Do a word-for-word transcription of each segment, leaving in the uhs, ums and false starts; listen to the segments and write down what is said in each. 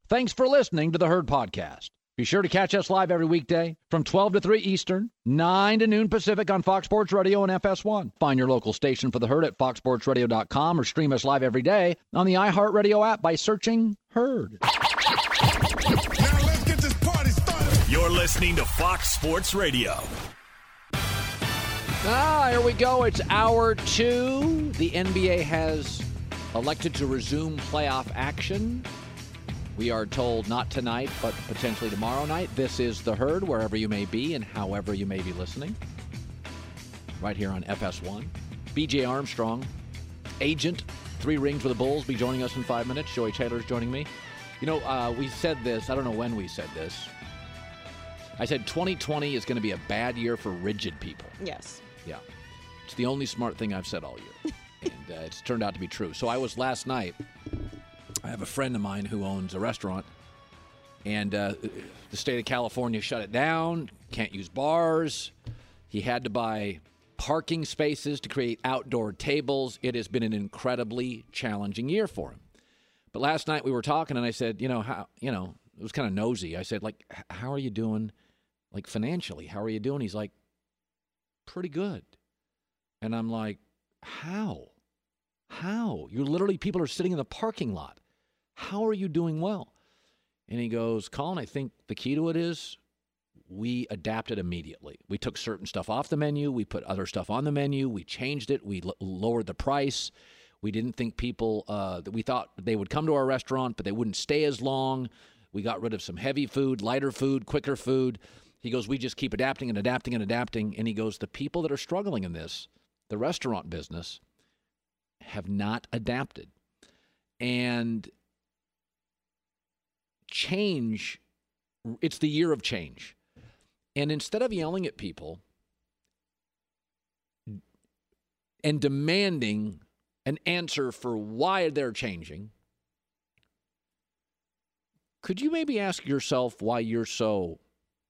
Thanks for listening to the Herd Podcast. Be sure to catch us live every weekday from twelve to three Eastern, nine to noon Pacific on Fox Sports Radio and F S one. Find your local station for the Herd at fox sports radio dot com or stream us live every day on the iHeartRadio app by searching Herd. Now let's get this party started. You're listening to Fox Sports Radio. Ah, here we go. It's hour two. The N B A has elected to resume playoff action. We are told not tonight, but potentially tomorrow night. This is The Herd, wherever you may be and however you may be listening. Right here on F S one. B J Armstrong, agent, three rings with the Bulls, be joining us in five minutes. Joey Taylor's joining me. You know, uh, we said this. I don't know when we said this. I said twenty twenty is going to be a bad year for rigid people. Yes. Yeah. It's the only smart thing I've said all year. And uh, it's turned out to be true. So I was last night. I have a friend of mine who owns a restaurant, and uh, the state of California shut it down, can't use bars. He had to buy parking spaces to create outdoor tables. It has been an incredibly challenging year for him. But last night we were talking, and I said, you know, how, you know, it was kind of nosy. I said, like, how are you doing, like, financially? How are you doing? He's like, pretty good. And I'm like, how? How? You're literally, people are sitting in the parking lot. How are you doing well? And he goes, Colin, I think the key to it is we adapted immediately. We took certain stuff off the menu. We put other stuff on the menu. We changed it. We l- lowered the price. We didn't think people, uh, that we thought they would come to our restaurant, but they wouldn't stay as long. We got rid of some heavy food, lighter food, quicker food. He goes, we just keep adapting and adapting and adapting. And he goes, the people that are struggling in this, the restaurant business, have not adapted. And change, it's the year of change. And instead of yelling at people and demanding an answer for why they're changing, could you maybe ask yourself why you're so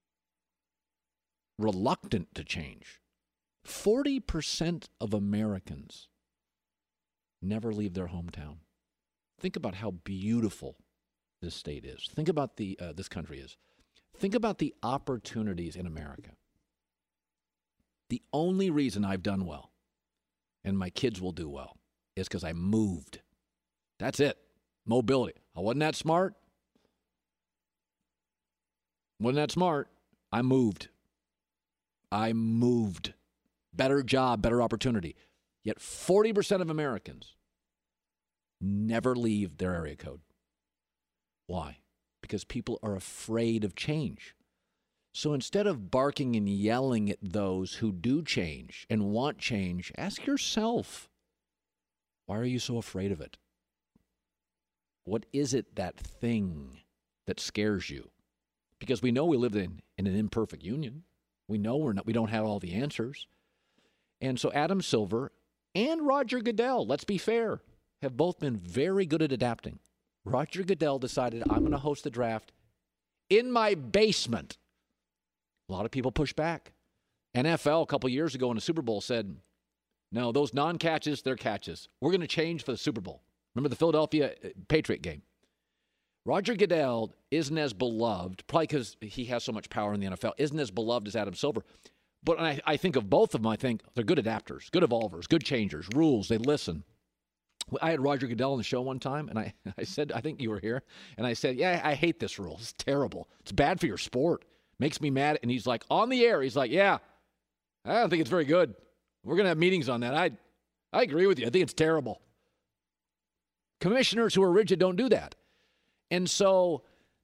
reluctant to change? forty percent of Americans never leave their hometown. Think about how beautiful this state is. Think about the uh, this country is. Think about the opportunities in America. The only reason I've done well, and my kids will do well, is because I moved. That's it. Mobility. I wasn't that smart. Wasn't that smart. I moved. I moved. Better job, better opportunity. Yet forty percent of Americans never leave their area code. Why? Because people are afraid of change. So instead of barking and yelling at those who do change and want change, ask yourself, why are you so afraid of it? What is it, that thing that scares you? Because we know we live in, in an imperfect union. We know we're not, we don't have all the answers. And so Adam Silver and Roger Goodell, let's be fair, have both been very good at adapting. Roger Goodell decided, I'm going to host the draft in my basement. A lot of people push back. N F L a couple years ago in the Super Bowl said, no, those non-catches, they're catches. We're going to change for the Super Bowl. Remember the Philadelphia Patriot game? Roger Goodell isn't as beloved, probably because he has so much power in the N F L, isn't as beloved as Adam Silver. But I, I think of both of them, I think they're good adapters, good evolvers, good changers, rules, they listen. I had Roger Goodell on the show one time, and I, I said, I think you were here, and I said, yeah, I hate this rule. It's terrible. It's bad for your sport. Makes me mad. And he's like, on the air, he's like, yeah, I don't think it's very good. We're going to have meetings on that. I, I agree with you. I think it's terrible. Commissioners who are rigid don't do that. And so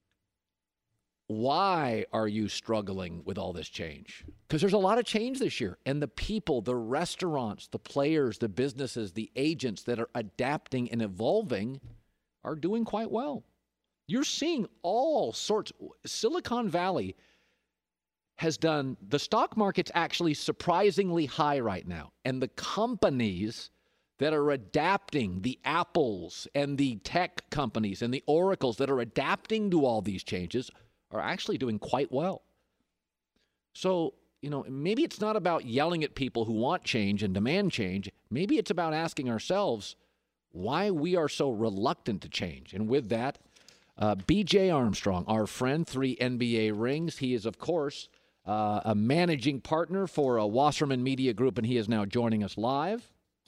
why are you struggling with all this change? Because there's a lot of change this year. And the people, the restaurants, the players, the businesses, the agents that are adapting and evolving are doing quite well. You're seeing all sorts. Silicon Valley has done, the stock market's actually surprisingly high right now. And the companies that are adapting, the Apples and the tech companies and the Oracles that are adapting to all these changes are actually doing quite well. So, you know, maybe it's not about yelling at people who want change and demand change. Maybe it's about asking ourselves why we are so reluctant to change. And with that, Uh, B J Armstrong, our friend, three N B A rings. He is, of course, uh, a managing partner for a Wasserman Media Group, and he is now joining us live.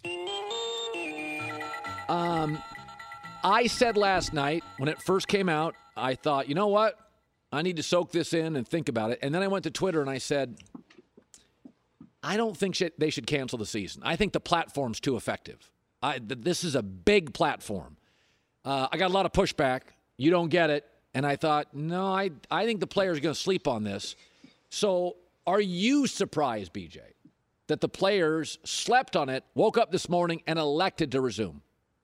Um, I said last night when it first came out, I thought, you know what? I need to soak this in and think about it. And then I went to Twitter and I said, I don't think sh- they should cancel the season. I think the platform's too effective. I, th- this is a big platform. Uh, I got a lot of pushback. You don't get it. And I thought, no, I I think the players are going to sleep on this. So are you surprised, B J, that the players slept on it, woke up this morning, and elected to resume?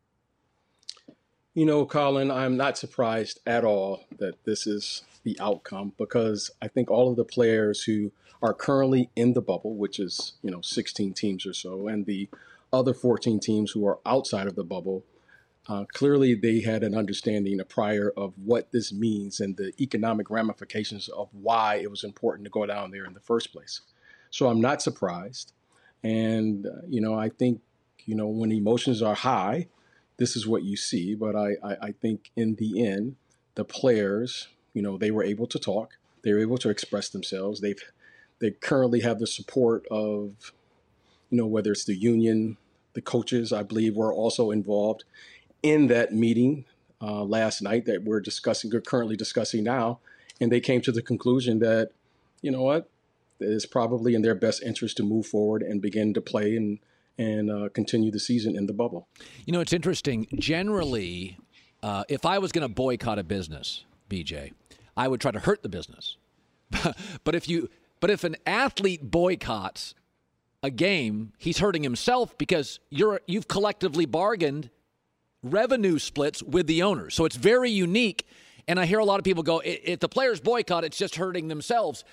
You know, Colin, I'm not surprised at all that this is the outcome, because I think all of the players who are currently in the bubble, which is, you know, sixteen teams or so, and the other fourteen teams who are outside of the bubble, Uh, clearly, they had an understanding prior of what this means and the economic ramifications of why it was important to go down there in the first place. So I'm not surprised. And, uh, you know, I think, you know, when emotions are high, this is what you see. But I, I, I think in the end, the players, you know, they were able to talk. They were able to express themselves. They've they currently have the support of, you know, whether it's the union, the coaches, I believe, were also involved in that meeting uh, last night that we're discussing, we're currently discussing now. And they came to the conclusion that, you know what, it's probably in their best interest to move forward and begin to play and, and uh, continue the season in the bubble. You know, it's interesting. Generally, uh, if I was going to boycott a business, B J, I would try to hurt the business. but if you, but if an athlete boycotts a game, he's hurting himself because you're you've collectively bargained revenue splits with the owners. So it's very unique. And I hear a lot of people go, if the players boycott, it's just hurting themselves.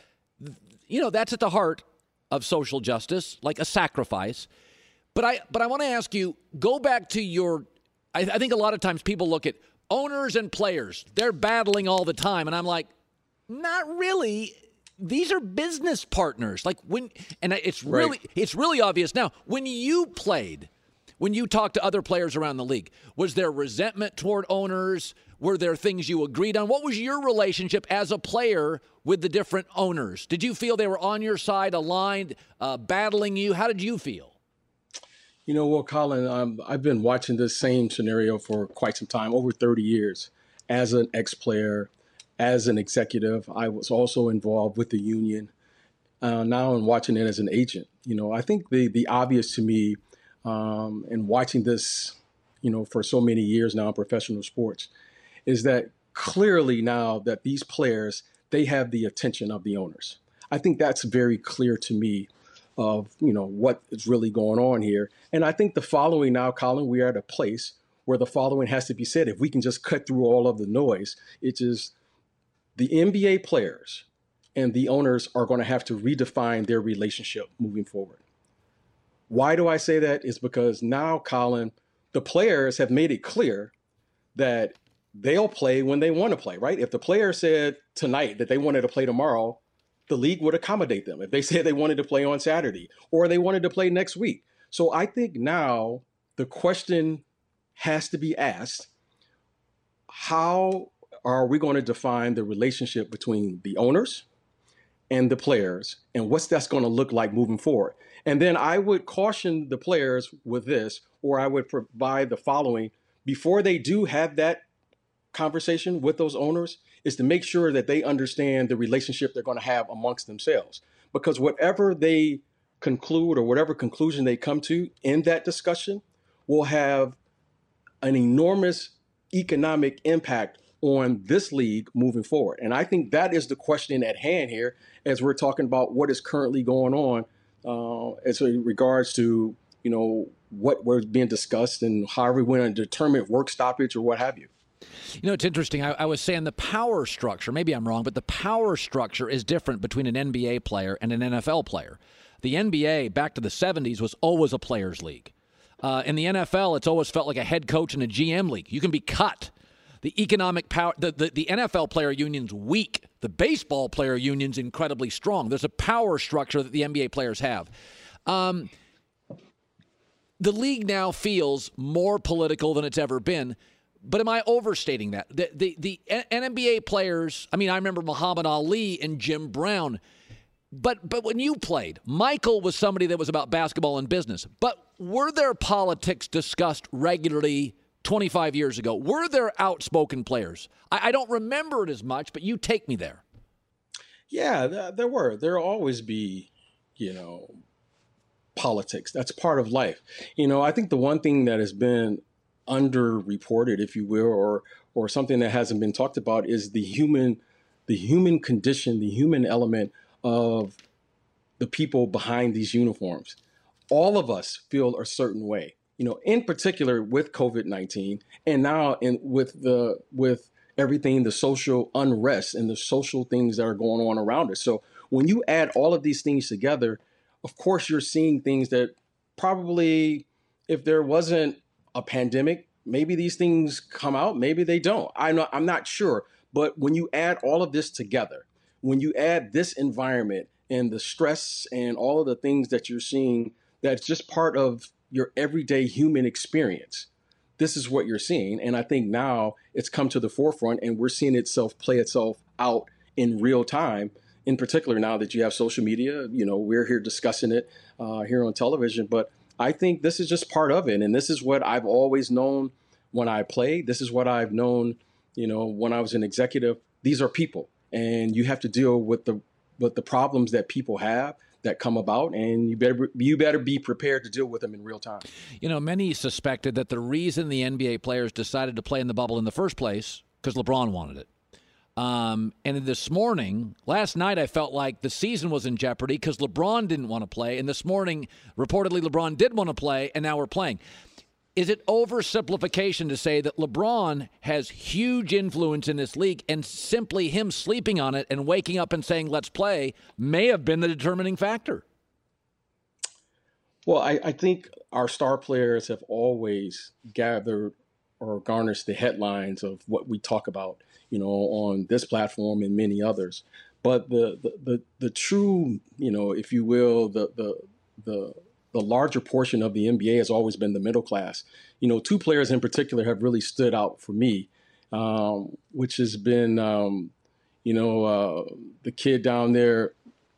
You know, that's at the heart of social justice, like a sacrifice. But I but I want to ask you, go back to your, I, I think a lot of times people look at owners and players. They're battling all the time. And I'm like, not really. These are business partners. Like when, and it's really, right. It's really obvious now. When you played, when you talked to other players around the league, was there resentment toward owners? Were there things you agreed on? What was your relationship as a player with the different owners? Did you feel they were on your side, aligned, uh, battling you? How did you feel? You know, well, Colin, um, I've been watching this same scenario for quite some time, over thirty years. As an ex-player, as an executive, I was also involved with the union. Uh, now I'm watching it as an agent. You know, I think the the obvious to me, Um, and watching this, you know, for so many years now in professional sports, is that clearly now that these players, they have the attention of the owners. I think that's very clear to me of, you know, what is really going on here. And I think the following now, Colin, we are at a place where the following has to be said. If we can just cut through all of the noise, it's just the N B A players and the owners are going to have to redefine their relationship moving forward. Why do I say that? Is because now, Colin, the players have made it clear that they'll play when they want to play, right? If the player said tonight that they wanted to play tomorrow, the league would accommodate them. If they said they wanted to play on Saturday or they wanted to play next week. So I think now the question has to be asked, how are we going to define the relationship between the owners and the players, and what's that's going to look like moving forward? And then I would caution the players with this, or I would provide the following before they do have that conversation with those owners, is to make sure that they understand the relationship they're going to have amongst themselves. Because whatever they conclude or whatever conclusion they come to in that discussion will have an enormous economic impact on this league moving forward. And I think that is the question at hand here as we're talking about what is currently going on uh, as in regards to, you know, what was being discussed and however we want to determine work stoppage or what have you. You know, it's interesting. I, I was saying the power structure, maybe I'm wrong, but the power structure is different between an N B A player and an N F L player. The N B A back to the seventies was always a players' league. Uh, in the N F L, it's always felt like a head coach and a G M league. You can be cut. The economic power, the, the, the N F L player union's weak. The baseball player union's incredibly strong. There's a power structure that the N B A players have. Um, the league now feels more political than it's ever been. But am I overstating that? The, the, the N B A players, I mean, I remember Muhammad Ali and Jim Brown. But but when you played, Michael was somebody that was about basketball and business. But were there politics discussed regularly twenty-five years ago? Were there outspoken players? I, I don't remember it as much, but you take me there. Yeah, th- there were. There'll always be, you know, politics. That's part of life. You know, I think the one thing that has been underreported, if you will, or or something that hasn't been talked about is the human, the human condition, the human element of the people behind these uniforms. All of us feel a certain way, you know, in particular with COVID nineteen, and now in with the with everything, the social unrest and the social things that are going on around us. So when you add all of these things together, of course, you're seeing things that probably, if there wasn't a pandemic, maybe these things come out, maybe they don't. I'm not, I'm not sure. But when you add all of this together, when you add this environment and the stress and all of the things that you're seeing, that's just part of your everyday human experience, this is what you're seeing. And I think now it's come to the forefront and we're seeing itself play itself out in real time. In particular, now that you have social media, you know, we're here discussing it uh, here on television. But I think this is just part of it. And this is what I've always known when I played. This is what I've known, you know, when I was an executive. These are people. And you have to deal with the with the problems that people have that come about, and you better you better be prepared to deal with them in real time. You know, many suspected that the reason the N B A players decided to play in the bubble in the first place because LeBron wanted it. Um, and this morning, last night, I felt like the season was in jeopardy because LeBron didn't want to play, and this morning, reportedly, LeBron did want to play, and now we're playing. Is it oversimplification to say that LeBron has huge influence in this league and simply him sleeping on it and waking up and saying, let's play, may have been the determining factor? Well, I, I think our star players have always gathered or garnished the headlines of what we talk about, you know, on this platform and many others. But the the the, the true, you know, if you will, the the the the larger portion of the N B A has always been the middle class. You know, two players in particular have really stood out for me, um, which has been, um, you know, uh, the kid down there,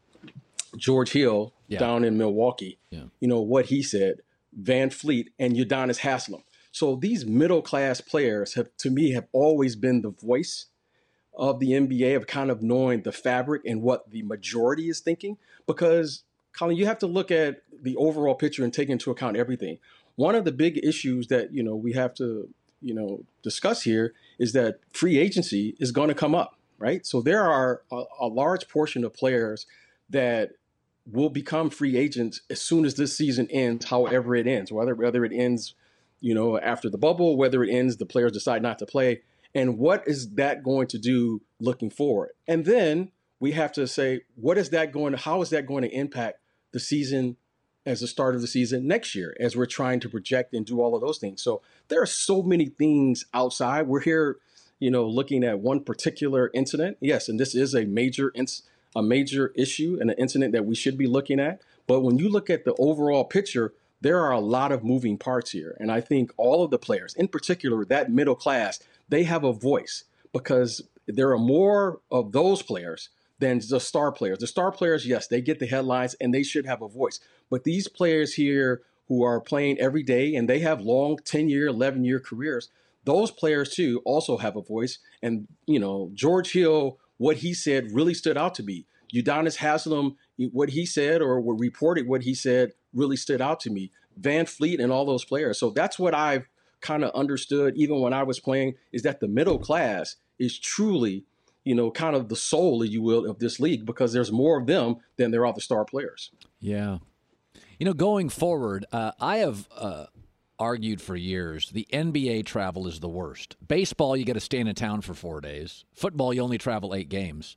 George Hill, yeah. down in Milwaukee. Yeah. You know, what he said, Van Fleet and Udonis Haslem. So these middle class players have, to me, have always been the voice of the N B A, of kind of knowing the fabric and what the majority is thinking. Because, Colin, you have to look at the overall picture and take into account everything. One of the big issues that, you know, we have to, you know, discuss here is that free agency is going to come up, right? So there are a, a large portion of players that will become free agents as soon as this season ends, however it ends, whether whether it ends, you know, after the bubble, whether it ends, the players decide not to play. And what is that going to do looking forward? And then we have to say, what is that going to, how is that going to impact the season as the start of the season next year, as we're trying to project and do all of those things? So there are so many things outside. We're here, you know, looking at one particular incident. Yes, and this is a major, a major issue and an incident that we should be looking at. But when you look at the overall picture, there are a lot of moving parts here. And I think all of the players, in particular, that middle class, they have a voice because there are more of those players than the star players. The star players, yes, they get the headlines and they should have a voice. But these players here who are playing every day and they have long ten-year, eleven-year careers, those players, too, also have a voice. And, you know, George Hill, what he said really stood out to me. Udonis Haslem, what he said or reported what he said really stood out to me. Van Fleet and all those players. So that's what I've kind of understood, even when I was playing, is that the middle class is truly, you know, kind of the soul, if you will, of this league, because there's more of them than there are the star players. Yeah. You know, going forward, uh, I have uh, argued for years the N B A travel is the worst. Baseball, you got to stay in a town for four days. Football, you only travel eight games.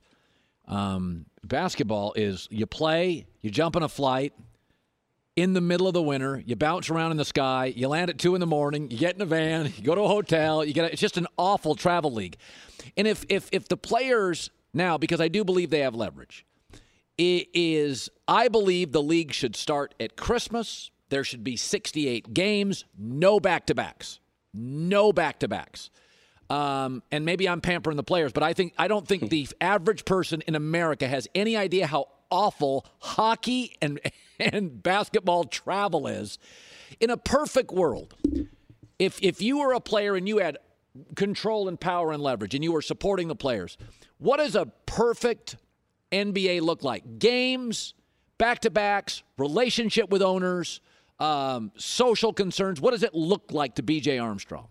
Um, basketball is you play, you jump on a flight in the middle of the winter, you bounce around in the sky, you land at two in the morning, you get in a van, you go to a hotel, you get a, it's just an awful travel league. And if if if the players now, because I do believe they have leverage, it is I believe the league should start at Christmas. There should be sixty-eight games, no back-to-backs. No back-to-backs. Um, and maybe I'm pampering the players, but I think I don't think the average person in America has any idea how awful hockey and and basketball travel is. In a perfect world, if if you were a player and you had control and power and leverage and you were supporting the players, what does a perfect N B A look like? Games, back-to-backs, relationship with owners, um, social concerns. What does it look like to B J Armstrong?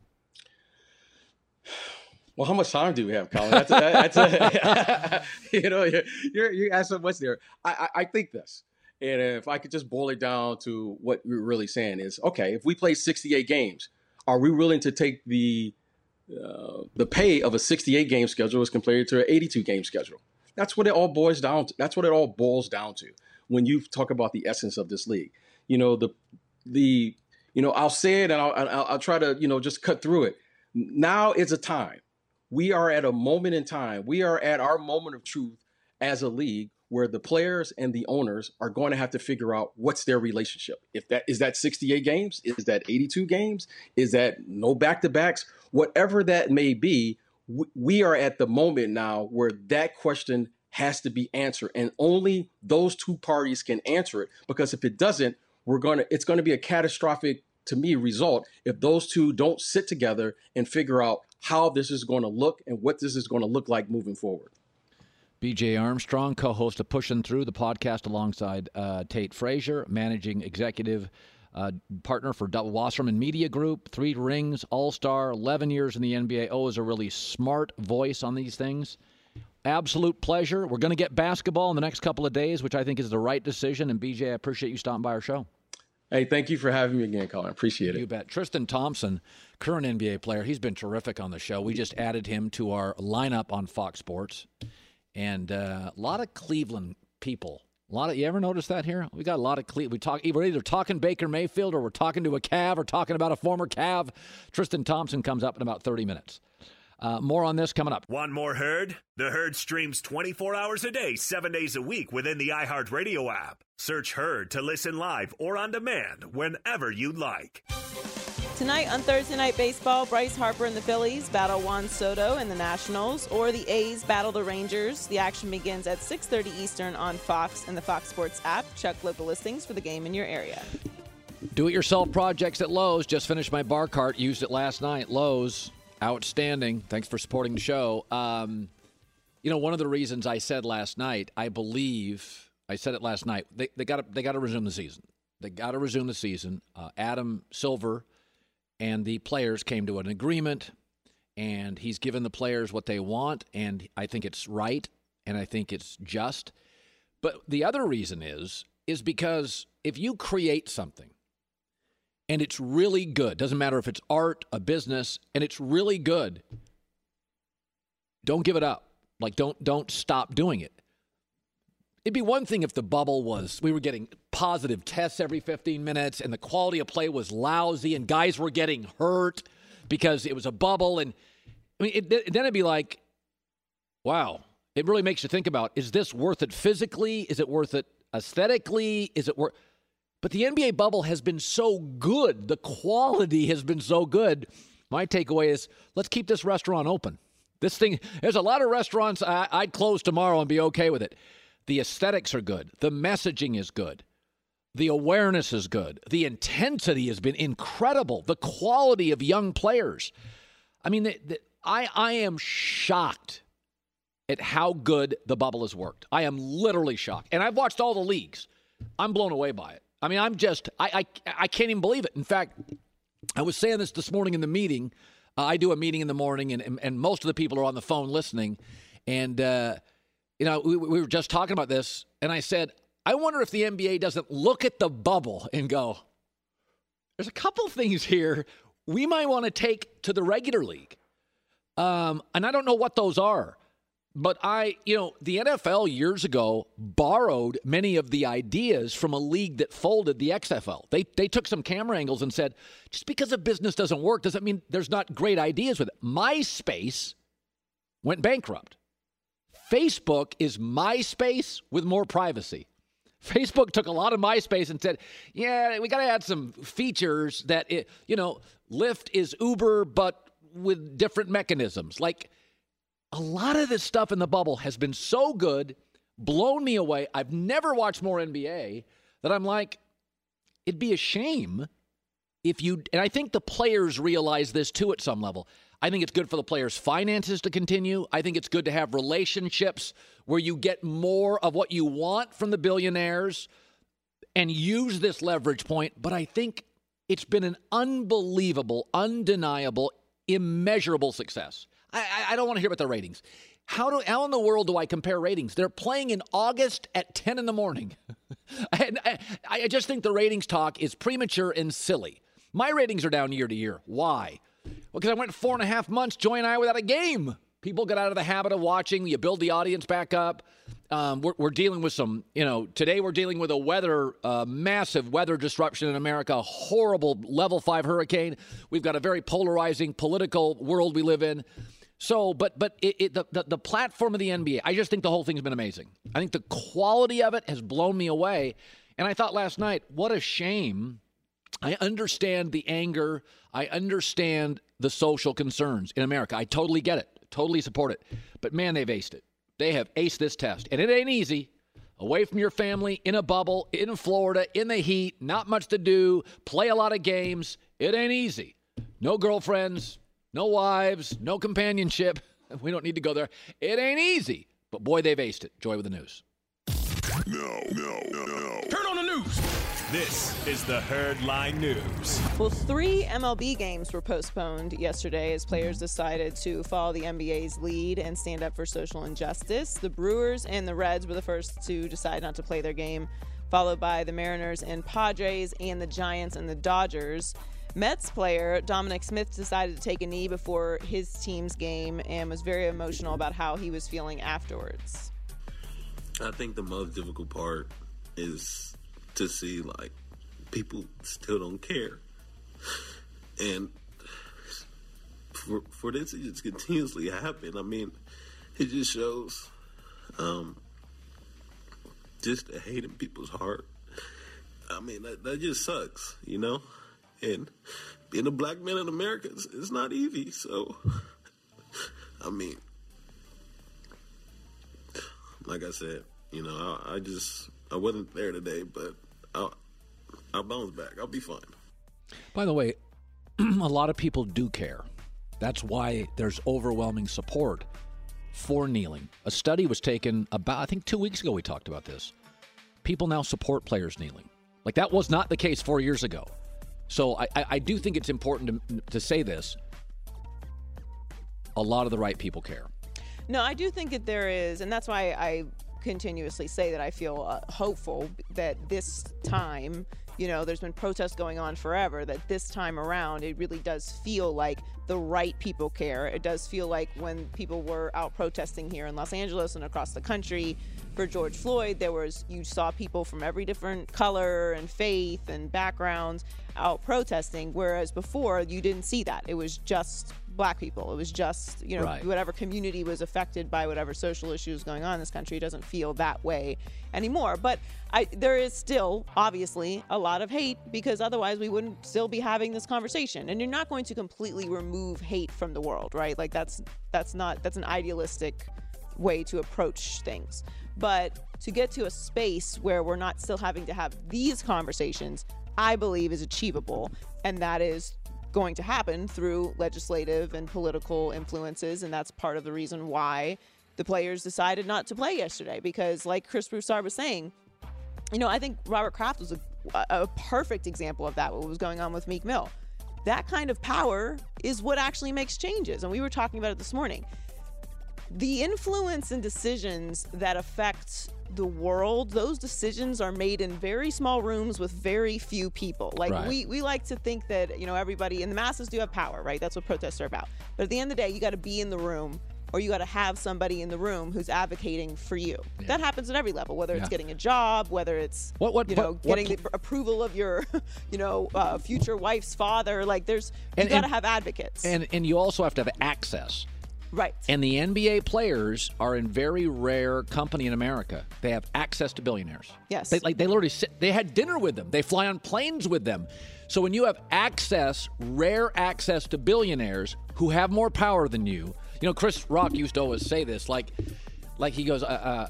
Well, how much time do we have, Colin? That's a, that's a, you know, you're, you're, you asked so much there. I, I, I think this, and if I could just boil it down to what we're really saying is, okay, if we play sixty-eight games, are we willing to take the uh, the pay of a sixty-eight game schedule as compared to an eighty-two game schedule? That's what it all boils down to. That's what it all boils down to when you talk about the essence of this league. You know, the the you know, I'll say it and I'll, I'll, I'll try to, you know, just cut through it. Now is a time. We are at a moment in time. We are at our moment of truth as a league where the players and the owners are going to have to figure out what's their relationship. If that is that sixty-eight games, is that eighty-two games, is that no back-to-backs, whatever that may be, we are at the moment now where that question has to be answered, and only those two parties can answer it. Because if it doesn't, we're going to it's going to be a catastrophic, to me, result if those two don't sit together and figure out how this is going to look and what this is going to look like moving forward. B J Armstrong, co-host of Pushing Through, the podcast alongside uh, Tate Frazier, managing executive uh, partner for Wasserman Media Group, three rings, all-star, eleven years in the N B A. Always a really smart voice on these things. Absolute pleasure. We're going to get basketball in the next couple of days, which I think is the right decision. And B J, I appreciate you stopping by our show. Hey, thank you for having me again, Colin. Appreciate it. You bet. Tristan Thompson, current N B A player, he's been terrific on the show. We just added him to our lineup on Fox Sports. And uh, a lot of Cleveland people. A lot of you ever notice that here? We got a lot of Cleveland. We talk. We're either talking Baker Mayfield or we're talking to a Cav or talking about a former Cav. Tristan Thompson comes up in about thirty minutes. Uh, more on this coming up. Want more Herd? The Herd streams twenty-four hours a day, seven days a week within the iHeartRadio app. Search Herd to listen live or on demand whenever you like. Tonight on Thursday Night Baseball, Bryce Harper and the Phillies battle Juan Soto and the Nationals, or the A's battle the Rangers. The action begins at six thirty Eastern on Fox and the Fox Sports app. Check local listings for the game in your area. Do-it-yourself projects at Lowe's. Just finished my bar cart. Used it last night. Lowe's, outstanding. Thanks for supporting the show. Um, you know, one of the reasons I said last night, I believe, I said it last night, they they got to they got to resume the season. They got to resume the season. Uh, Adam Silver and the players came to an agreement, and he's given the players what they want, and I think it's right, and I think it's just. But the other reason is, is because if you create something, and it's really good, doesn't matter if it's art, a business, and it's really good, don't give it up. Like, don't don't stop doing it. It'd be one thing if the bubble was, we were getting positive tests every fifteen minutes and the quality of play was lousy and guys were getting hurt because it was a bubble. And I mean, it, then it'd be like, wow, it really makes you think about, is this worth it physically? Is it worth it aesthetically? Is it worth, but the N B A bubble has been so good. The quality has been so good. My takeaway is, let's keep this restaurant open. This thing, there's a lot of restaurants I, I'd close tomorrow and be okay with it. The aesthetics are good. The messaging is good. The awareness is good. The intensity has been incredible. The quality of young players. I mean, the, the, I, I am shocked at how good the bubble has worked. I am literally shocked. And I've watched all the leagues. I'm blown away by it. I mean, I'm just, I, I, I can't even believe it. In fact, I was saying this this morning in the meeting. Uh, I do a meeting in the morning, and, and, and most of the people are on the phone listening. And, uh, you know, we, we were just talking about this, and I said, I wonder if the N B A doesn't look at the bubble and go, there's a couple things here we might want to take to the regular league. Um, and I don't know what those are. But I, you know, the N F L years ago borrowed many of the ideas from a league that folded, the X F L. They they took some camera angles and said, just because a business doesn't work doesn't mean there's not great ideas with it. MySpace went bankrupt. Facebook is MySpace with more privacy. Facebook took a lot of MySpace and said, yeah, we got to add some features that, it, you know, Lyft is Uber, but with different mechanisms. Like, a lot of this stuff in the bubble has been so good, blown me away. I've never watched more N B A that I'm like, it'd be a shame if you, and I think the players realize this too at some level. I think it's good for the players' finances to continue. I think it's good to have relationships where you get more of what you want from the billionaires and use this leverage point. But I think it's been an unbelievable, undeniable, immeasurable success. I, I, I don't want to hear about the ratings. How do how in the world do I compare ratings? They're playing in August at ten in the morning. and I, I just think the ratings talk is premature and silly. My ratings are down year to year. Why? Well, because I went four and a half months, Joy and I, without a game. People get out of the habit of watching. You build the audience back up. Um, we're, we're dealing with some, you know, today we're dealing with a weather, uh, massive weather disruption in America, a horrible level five hurricane. We've got a very polarizing political world we live in. So, but but it, it, the, the the platform of the N B A, I just think the whole thing's been amazing. I think the quality of it has blown me away. And I thought last night, what a shame. I understand the anger. I understand the social concerns in America. I totally get it. Totally support it. But, man, they've aced it. They have aced this test. And it ain't easy. Away from your family, in a bubble, in Florida, in the heat, not much to do, play a lot of games. It ain't easy. No girlfriends, no wives, no companionship. We don't need to go there. It ain't easy. But, boy, they've aced it. Joy with the news. No, no, no, no. Turn on the news. This is the Herd Line News. Well, three M L B games were postponed yesterday as players decided to follow the N B A's lead and stand up for social injustice. The Brewers and the Reds were the first to decide not to play their game, followed by the Mariners and Padres and the Giants and the Dodgers. Mets player Dominic Smith decided to take a knee before his team's game and was very emotional about how he was feeling afterwards. I think the most difficult part is to see, like, people still don't care. And for for this to just continuously happen, I mean, it just shows um, just the hate in people's heart. I mean, that, that just sucks, you know? And being a black man in America is it's not easy, so, I mean, like I said, you know, I, I just, I wasn't there today, but I'll, I'll bounce back. I'll be fine. By the way, a lot of people do care. That's why there's overwhelming support for kneeling. A study was taken about, I think two weeks ago we talked about this. People now support players kneeling. Like, that was not the case four years ago. So I, I, I do think it's important to, to say this. A lot of the right people care. No, I do think that there is, and that's why I continuously say that I feel uh, hopeful that this time, you know, there's been protests going on forever, that this time around it really does feel like the right people care. It does feel like when people were out protesting here in Los Angeles and across the country for George Floyd, there was, you saw people from every different color and faith and backgrounds out protesting, whereas before you didn't see that. It was just black people. It was just, you know, right. Whatever community was affected by whatever social issues going on in this country. It doesn't feel that way anymore. But I, there is still, obviously, a lot of hate, because otherwise we wouldn't still be having this conversation. And you're not going to completely remove hate from the world, right? Like, that's that's not, that's an idealistic way to approach things. But to get to a space where we're not still having to have these conversations, I believe is achievable. And that is going to happen through legislative and political influences, and that's part of the reason why the players decided not to play yesterday. Because, like Chris Broussard was saying, you know, I think Robert Kraft was a, a perfect example of that, what was going on with Meek Mill. That kind of power is what actually makes changes, and we were talking about it this morning. The influence and decisions that affect the world, those decisions are made in very small rooms with very few people. Like, right. we, we like to think that, you know, everybody, and the masses do have power, right? That's what protests are about. But at the end of the day, you got to be in the room, or you got to have somebody in the room who's advocating for you. Yeah. That happens at every level, whether it's yeah. getting a job, whether it's, what, what, you know, what, getting what, the approval of your, you know, uh, future wife's father. Like, there's, you got to have advocates. And, and you also have to have access. Right. And the N B A players are in very rare company in America. They have access to billionaires. Yes. They, like they literally sit, they had dinner with them. They fly on planes with them. So when you have access, rare access to billionaires who have more power than you, you know, Chris Rock used to always say this, like, like he goes, uh, uh,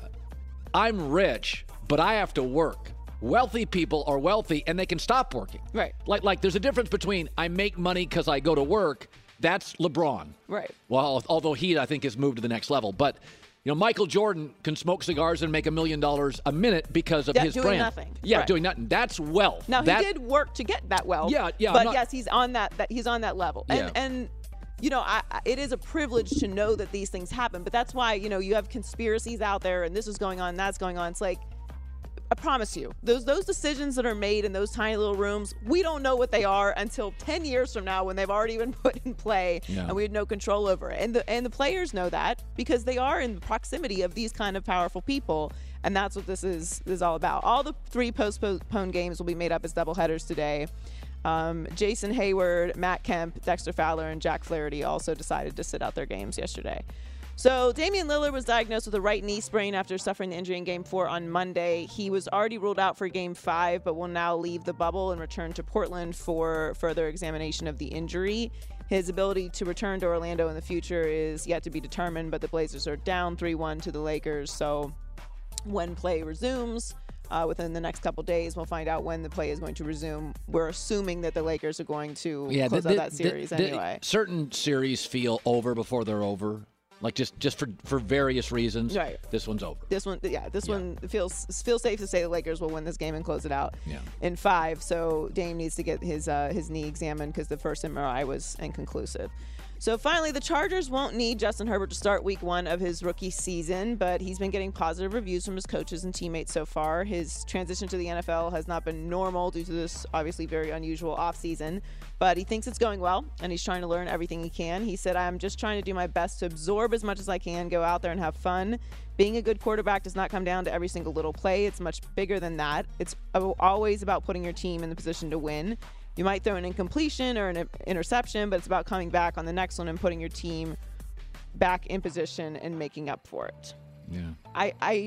I'm rich, but I have to work. Wealthy people are wealthy and they can stop working. Right. Like, like there's a difference between I make money because I go to work. That's LeBron. Right. Well, although he, I think, has moved to the next level. But, you know, Michael Jordan can smoke cigars and make a million dollars a minute because of Yeah, his doing brand. nothing. Yeah, Right. doing nothing. That's wealth. Now that, he did work to get that wealth. Yeah, yeah, I'm But not- yes, he's on that, that he's on that level. And Yeah. and you know, I, I- it is a privilege to know that these things happen. But that's why, you know, you have conspiracies out there and this is going on, that's going on. It's like, I promise you, those those decisions that are made in those tiny little rooms, we don't know what they are until ten years from now when they've already been put in play Yeah. and we had no control over it. And the and the players know that because they are in proximity of these kind of powerful people. And that's what this is is all about. All the three postponed games will be made up as doubleheaders today. Um, Jason Hayward, Matt Kemp, Dexter Fowler, and Jack Flaherty also decided to sit out their games yesterday. So Damian Lillard was diagnosed with a right knee sprain after suffering the injury in Game four on Monday. He was already ruled out for Game five, but will now leave the bubble and return to Portland for further examination of the injury. His ability to return to Orlando in the future is yet to be determined, but the Blazers are down three one to the Lakers. So when play resumes uh, within the next couple days, we'll find out when the play is going to resume. We're assuming that the Lakers are going to yeah, close the, out the, that series the, the, anyway. Certain series feel over before they're over. Like just, just for, for various reasons. Right. This one's over. This one, yeah, this Yeah. one feels feels safe to say the Lakers will win this game and close it out Yeah. in five. So Dame needs to get his uh, his knee examined because the first M R I was inconclusive. So finally, the Chargers won't need Justin Herbert to start week one of his rookie season, but he's been getting positive reviews from his coaches and teammates so far. His transition to the N F L has not been normal due to this obviously very unusual offseason, but he thinks it's going well, and he's trying to learn everything he can. He said, I'm just trying to do my best to absorb as much as I can, go out there and have fun. Being a good quarterback does not come down to every single little play. It's much bigger than that. It's always about putting your team in the position to win. You might throw an incompletion or an interception, but it's about coming back on the next one and putting your team back in position and making up for it. Yeah. I, I,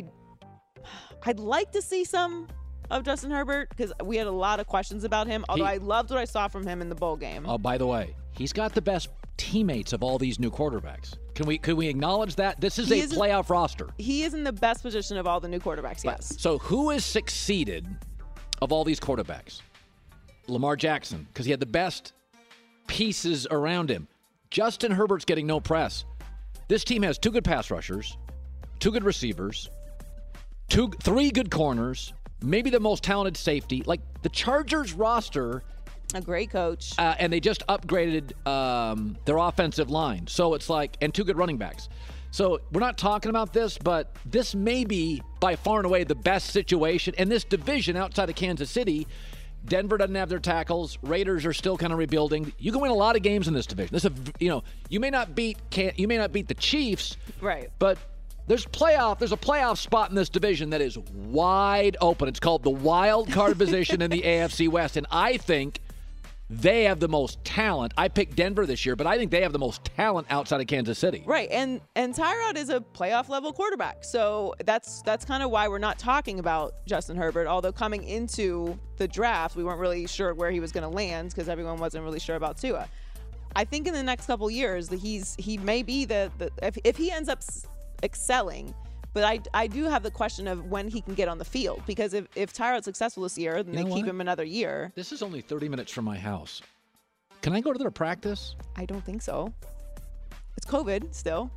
I'd like to see some of Justin Herbert because we had a lot of questions about him, although He- I loved what I saw from him in the bowl game. Oh, by the way, he's got the best teammates of all these new quarterbacks. Can we could we acknowledge that? This is He a isn't- playoff roster. He is in the best position of all the new quarterbacks, yes. So who has succeeded of all these quarterbacks? Lamar Jackson, because he had the best pieces around him. Justin Herbert's getting no press. This team has two good pass rushers, two good receivers, two, three good corners, maybe the most talented safety. Like the Chargers roster, A great coach. uh, and they just upgraded um, their offensive line. So it's like, and two good running backs. So we're not talking about this, but this may be by far and away the best situation in this division outside of Kansas City. Denver doesn't have their tackles. Raiders are still kind of rebuilding. You can win a lot of games in this division. This is, a, you know, you may not beat can you may not beat the Chiefs, Right. But there's playoff. There's a playoff spot in this division that is wide open. It's called the wild card position in the A F C West, and I think they have the most talent. I picked Denver this year, but I think they have the most talent outside of Kansas City. Right, and and Tyrod is a playoff level quarterback, so that's that's kind of why we're not talking about Justin Herbert. Although coming into the draft, we weren't really sure where he was going to land because everyone wasn't really sure about Tua. I think in the next couple years that he's he may be the, the if if he ends up excelling. But I, I do have the question of when he can get on the field because if, if Tyrod's successful this year, then You they know keep what? him another year. This is only thirty minutes from my house. Can I go to their practice? I don't think so. It's COVID still.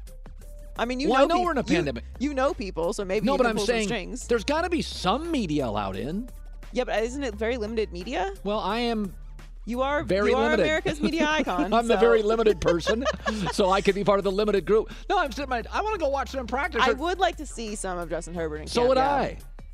I mean, you Well, I know, know peop- we're in a you- pandemic. You, know people, so maybe No, you but can I'm pull some saying strings. there's got to be some media allowed in. Yeah, but isn't it very limited media? Well, I am You are very you are limited. America's media icon. I'm so a very limited person, so I could be part of the limited group. No, I'm sitting. My, I want to go watch them practice. I would like to see some of Justin Herbert in so camp, would yeah. I.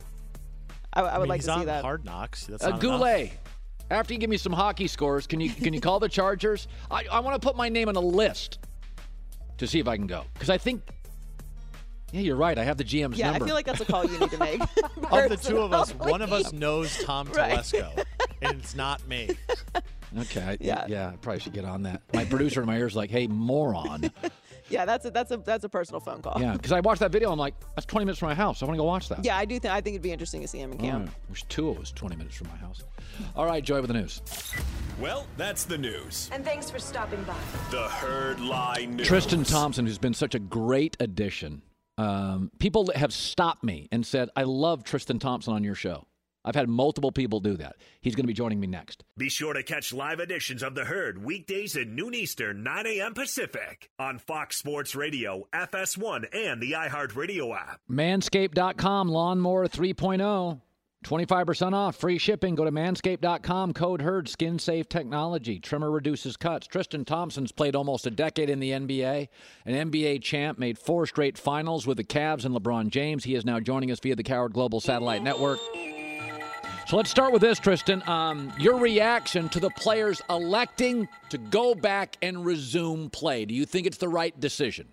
I, I would mean, like he's to see on that. Hard Knocks. That's Uh, not Goulet, enough. after you give me some hockey scores, can you can you call the Chargers? I, I want to put my name on a list to see if I can go because I think. Yeah, you're right. I have the G M's Yeah, number. I feel like that's a call you need to make. Of the two of us, personally. one of us knows Tom Right. Telesco, and it's not me. Okay. I, Yeah. yeah. Yeah. I probably should get on that. My producer in my ear is like, "Hey, moron." Yeah, that's a that's a that's a personal phone call. Yeah, because I watched that video. I'm like, that's twenty minutes from my house. I want to go watch that. Yeah, I do think I think it'd be interesting to see him in All camp. right. Wish two of us twenty minutes from my house. All right, Joy with the news. Well, that's the news. And thanks for stopping by. The Herd Lie News. Tristan Thompson, who's been such a great addition. Um, people have stopped me and said, I love Tristan Thompson on your show. I've had multiple people do that. He's going to be joining me next. Be sure to catch live editions of The Herd weekdays at noon Eastern, nine a.m. Pacific on Fox Sports Radio, F S one, and the iHeartRadio app. Manscaped dot com, Lawnmower three point oh. twenty-five percent off, free shipping. Go to manscaped dot com, code HERD, skin safe technology. Trimmer reduces cuts. Tristan Thompson's played almost a decade in the N B A. An N B A champ, made four straight finals with the Cavs and LeBron James. He is now joining us via the Coward Global Satellite Network. So let's start with this, Tristan. Um, your reaction to the players electing to go back and resume play. Do you think it's the right decision?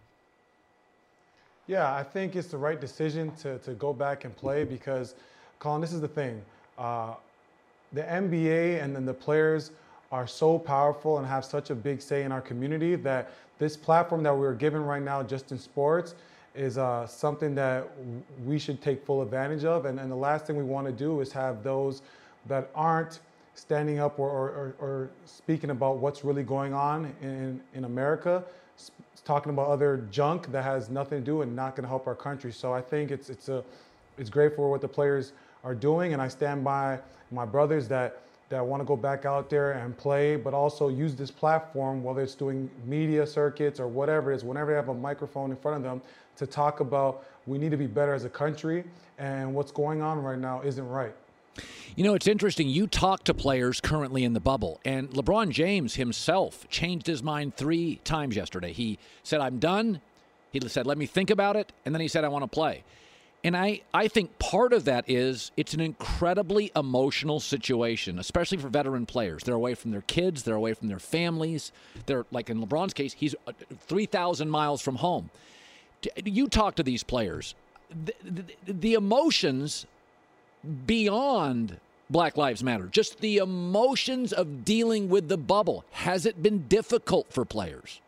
Yeah, I think it's the right decision to, to go back and play because, Colin, this is the thing. Uh, the N B A and then the players are so powerful and have such a big say in our community that this platform that we're given right now just in sports is uh, something that we should take full advantage of. And, and the last thing we want to do is have those that aren't standing up or, or, or speaking about what's really going on in, in America, talking about other junk that has nothing to do and not going to help our country. So I think it's, it's, a, it's great for what the players are doing. And I stand by my brothers that that want to go back out there and play, but also use this platform, whether it's doing media circuits or whatever it is, whenever they have a microphone in front of them, to talk about we need to be better as a country, and what's going on right now isn't right. You know, it's interesting. You talk to players currently in the bubble, and LeBron James himself changed his mind three times yesterday. He said, I'm done. He said, let me think about it. And then he said, I want to play. And I, I think part of that is it's an incredibly emotional situation, especially for veteran players. They're away from their kids. They're away from their families. They're, like in LeBron's case, he's three thousand miles from home. You talk to these players. The, the, the emotions beyond Black Lives Matter, just the emotions of dealing with the bubble, has it been difficult for players?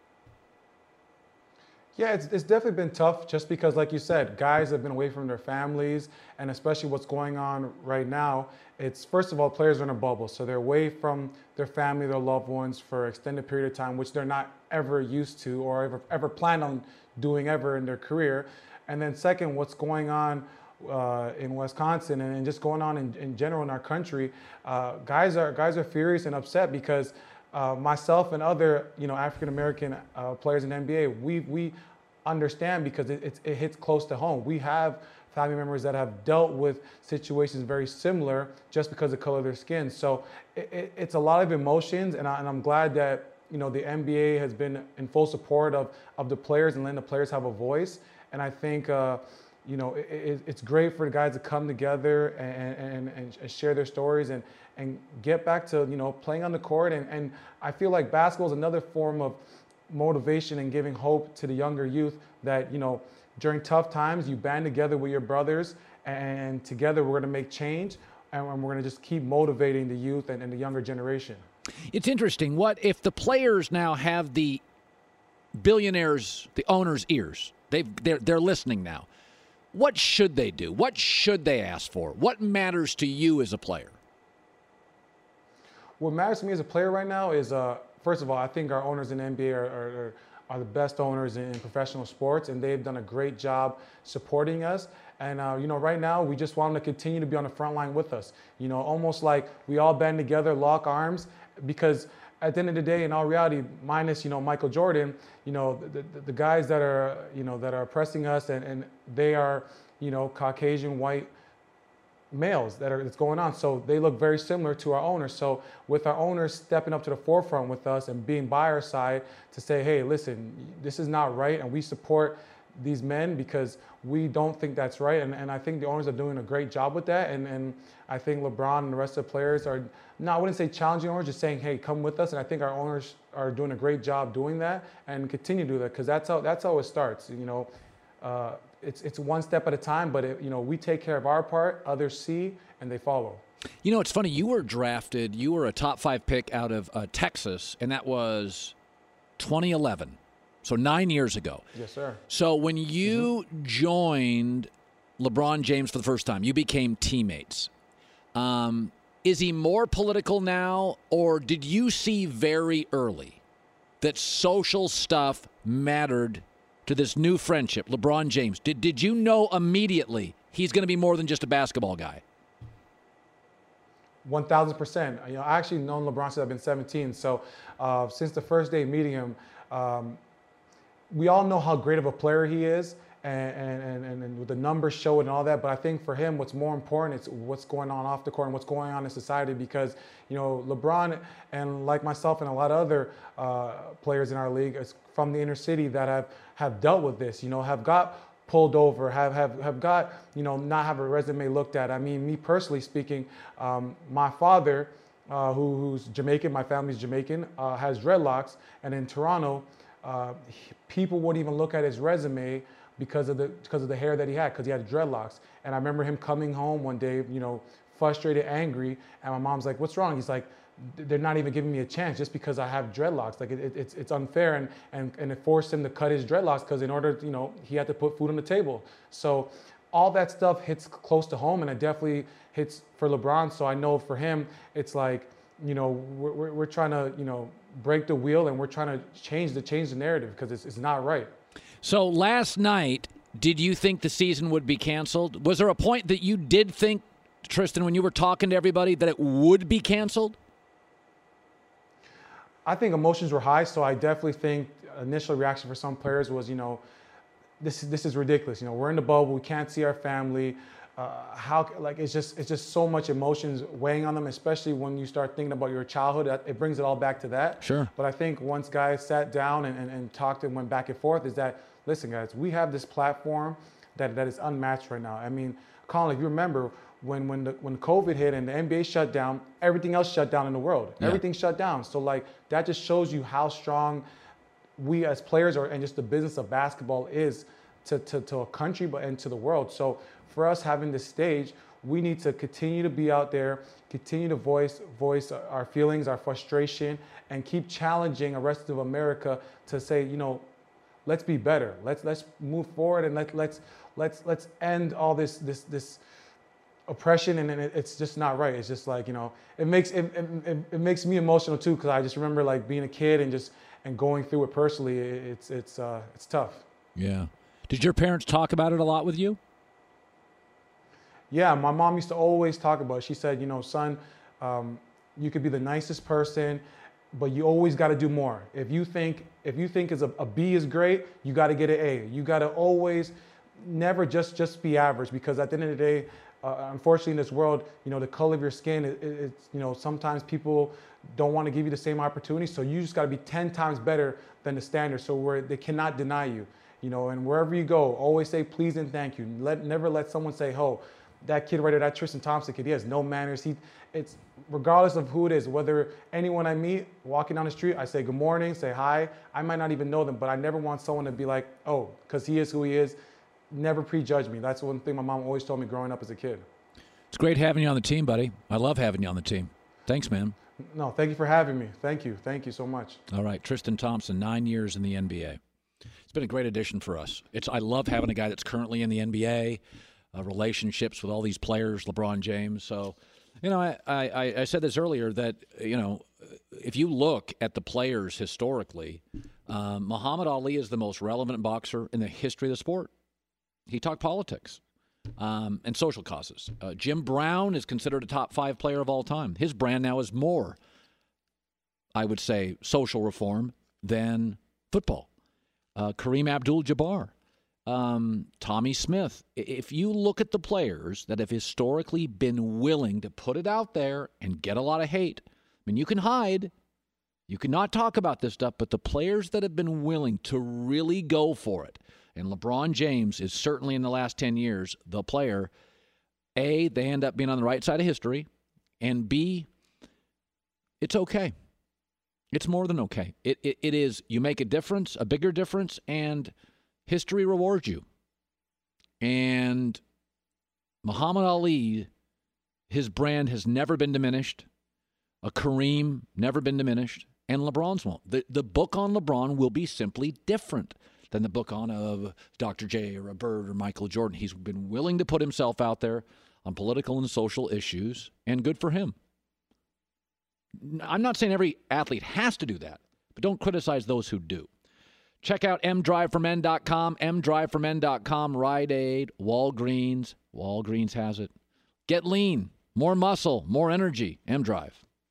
Yeah, it's, it's definitely been tough just because, like you said, guys have been away from their families, and especially what's going on right now. It's, first of all, players are in a bubble, so they're away from their family, their loved ones for an extended period of time, which they're not ever used to or ever, ever planned on doing ever in their career. And then second, what's going on uh, in Wisconsin and, and just going on in, in general in our country, uh, guys are guys are furious and upset because uh, myself and other, you know, African-American uh, players in the N B A, we we understand because it, it, it hits close to home. We have family members that have dealt with situations very similar just because of the color of their skin. So it, it, it's a lot of emotions, and, I, and I'm glad that, you know, the N B A has been in full support of, of the players and letting the players have a voice. And I think, uh, you know, it, it, it's great for the guys to come together and, and, and share their stories and, and get back to, you know, playing on the court. And, and I feel like basketball is another form of motivation and giving hope to the younger youth that, you know, during tough times, you band together with your brothers, and together we're going to make change, and we're going to just keep motivating the youth and, and the younger generation. It's interesting. What if the players now have the billionaires, the owners' ears? They've, they're, they're listening now. What should they do? What should they ask for? What matters to you as a player? What matters to me as a player right now is, uh, first of all, I think our owners in the N B A are, are, are the best owners in professional sports, and they've done a great job supporting us. And, uh, you know, right now, we just want them to continue to be on the front line with us. You know, almost like we all band together, lock arms, because at the end of the day, in all reality, minus, you know, Michael Jordan, you know, the, the, the guys that are, you know, that are oppressing us, and, and they are, you know, Caucasian, white males that are that's going on. So they look very similar to our owners. So with our owners stepping up to the forefront with us and being by our side to say, hey, listen, this is not right, and we support these men because we don't think that's right. And, and I think the owners are doing a great job with that. And, and I think LeBron and the rest of the players are, no, I wouldn't say challenging owners, just saying, hey, come with us. And I think our owners are doing a great job doing that and continue to do that, because that's how that's how it starts. You know, uh, it's it's one step at a time, but it, you know, we take care of our part, others see, and they follow. You know, it's funny. You were drafted. You were a top five pick out of uh, Texas, and that was twenty eleven. So nine years ago. Yes, sir. So when you mm-hmm. joined LeBron James for the first time, you became teammates. Um, is he more political now, or did you see very early that social stuff mattered to this new friendship, LeBron James? Did did you know immediately he's going to be more than just a basketball guy? one thousand percent. You know, I actually known LeBron since I've been seventeen. So uh, since the first day meeting him, um, we all know how great of a player he is. And, and, and, and the numbers show it and all that. But I think for him, what's more important is what's going on off the court and what's going on in society, because, you know, LeBron and like myself and a lot of other uh, players in our league is from the inner city that have, have dealt with this, you know, have got pulled over, have, have, have got, you know, not have a resume looked at. I mean, me personally speaking, um, my father, uh, who, who's Jamaican, my family's Jamaican, uh, has dreadlocks. And in Toronto, uh, he, people wouldn't even look at his resume because of the because of the hair that he had, because he had dreadlocks. And I remember him coming home one day, you know, frustrated, angry, and my mom's like, "What's wrong?" He's like, "They're not even giving me a chance just because I have dreadlocks. Like it, it, it's it's unfair," and and and it forced him to cut his dreadlocks because in order, you know, he had to put food on the table. So all that stuff hits close to home, and it definitely hits for LeBron. So I know for him, it's like, you know, we're we're, we're trying to, you know, break the wheel, and we're trying to change the change the narrative because it's it's not right. So last night, did you think the season would be canceled? Was there a point that you did think, Tristan, when you were talking to everybody, that it would be canceled? I think emotions were high, so I definitely think initial reaction for some players was, you know, this this is ridiculous. You know, we're in the bubble, we can't see our family. Uh, how like it's just it's just so much emotions weighing on them, especially when you start thinking about your childhood. It brings it all back to that. Sure. But I think once guys sat down and, and, and talked and went back and forth, is that, listen, guys, we have this platform that, that is unmatched right now. I mean, Colin, if you remember when when the, when COVID hit and the N B A shut down, everything else shut down in the world. Yeah. Everything shut down. So like that just shows you how strong we as players are, and just the business of basketball is to to, to a country, but and to the world. So for us having this stage, we need to continue to be out there, continue to voice voice our feelings, our frustration, and keep challenging the rest of America to say, you know, let's be better. Let's let's move forward, and let let's let's let's end all this this this oppression. And it, it's just not right. It's just like, you know, it makes it it, it makes me emotional too, because I just remember like being a kid and just and going through it personally. It's it's uh, it's tough. Yeah. Did your parents talk about it a lot with you? Yeah, my mom used to always talk about it. She said, you know, son, um, you could be the nicest person, but you always got to do more. If you think if you think is a, a B is great, you got to get an A. You got to always never just just be average, because at the end of the day, uh, unfortunately in this world, you know, the color of your skin, it, it, it's, you know, sometimes people don't want to give you the same opportunity. So you just got to be ten times better than the standard, so where they cannot deny you. You know, and wherever you go, always say please and thank you. Let never let someone say, oh, that kid right there, that Tristan Thompson kid, he has no manners. He, it's regardless of who it is, whether anyone I meet walking down the street, I say good morning, say hi. I might not even know them, but I never want someone to be like, oh, because he is who he is. Never prejudge me. That's one thing my mom always told me growing up as a kid. It's great having you on the team, buddy. I love having you on the team. Thanks, man. No, thank you for having me. Thank you. Thank you so much. All right, Tristan Thompson, nine years in the N B A. It's been a great addition for us. It's I love having a guy that's currently in the N B A. Uh, relationships with all these players, LeBron James. So, you know, I, I, I said this earlier that, you know, if you look at the players historically, um, Muhammad Ali is the most relevant boxer in the history of the sport. He talked politics um, and social causes. Uh, Jim Brown is considered a top five player of all time. His brand now is more, I would say, social reform than football. Uh, Kareem Abdul-Jabbar. Um, Tommy Smith. If you look at the players that have historically been willing to put it out there and get a lot of hate, I mean, you can hide, you can not talk about this stuff, but the players that have been willing to really go for it, and LeBron James is certainly in the last ten years the player, A, they end up being on the right side of history, and B, it's okay. It's more than okay. It, it It is, you make a difference, a bigger difference, and history rewards you. And Muhammad Ali, his brand has never been diminished. A Kareem, never been diminished. and LeBron's won't. The, the book on LeBron will be simply different than the book on a Doctor J or a Bird or Michael Jordan. He's been willing to put himself out there on political and social issues, and good for him. I'm not saying every athlete has to do that, but don't criticize those who do. Check out m drive for men dot com, m drive for men dot com, Rite Aid, Walgreens. Walgreens has it. Get lean, more muscle, more energy, M-Drive.